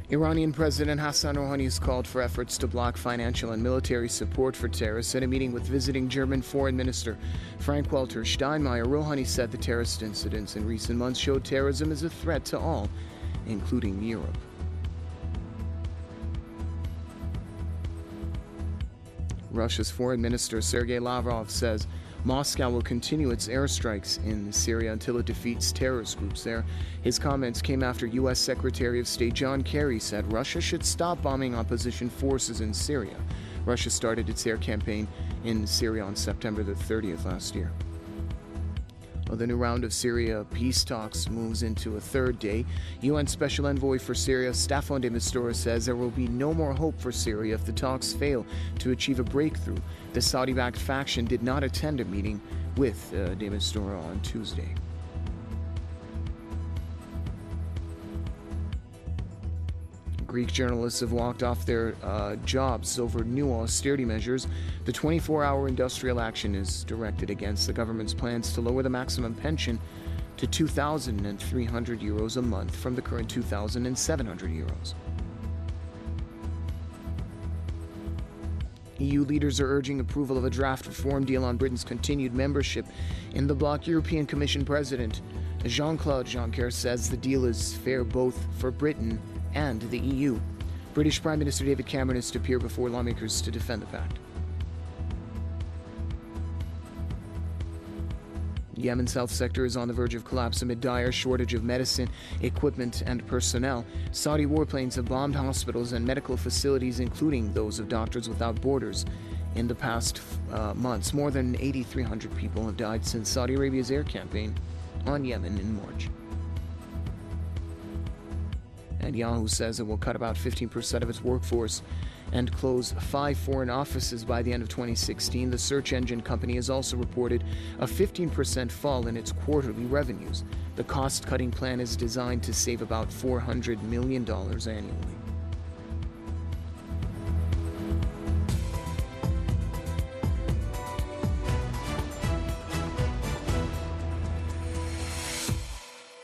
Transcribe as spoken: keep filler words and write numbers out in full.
Iranian President Hassan Rouhani has called for efforts to block financial and military support for terrorists. In a meeting with visiting German Foreign Minister Frank-Walter Steinmeier, Rouhani said the terrorist incidents in recent months showed terrorism is a threat to all, including Europe. Russia's Foreign Minister Sergei Lavrov says Moscow will continue its airstrikes in Syria until it defeats terrorist groups there. His comments came after U S Secretary of State John Kerry said Russia should stop bombing opposition forces in Syria. Russia started its air campaign in Syria on September the thirtieth last year. Well, the new round of Syria peace talks moves into a third day. U N Special Envoy for Syria Staffan de Mistura says there will be no more hope for Syria if the talks fail to achieve a breakthrough. The Saudi-backed faction did not attend a meeting with uh, de Mistura on Tuesday. Greek journalists have walked off their uh, jobs over new austerity measures. The twenty-four hour industrial action is directed against the government's plans to lower the maximum pension to two thousand three hundred euros a month from the current two thousand seven hundred euros. E U leaders are urging approval of a draft reform deal on Britain's continued membership in the bloc. European Commission President Jean-Claude Juncker says the deal is fair both for Britain and the E U. British Prime Minister David Cameron is to appear before lawmakers to defend the pact. Yemen's health sector is on the verge of collapse amid dire shortage of medicine, equipment, and personnel. Saudi warplanes have bombed hospitals and medical facilities, including those of Doctors Without Borders. In the past uh, months, more than eight thousand three hundred people have died since Saudi Arabia's air campaign on Yemen in March. And Yahoo says it will cut about fifteen percent of its workforce and close five foreign offices by the end of twenty sixteen. The search engine company has also reported a fifteen percent fall in its quarterly revenues. The cost-cutting plan is designed to save about four hundred million dollars annually.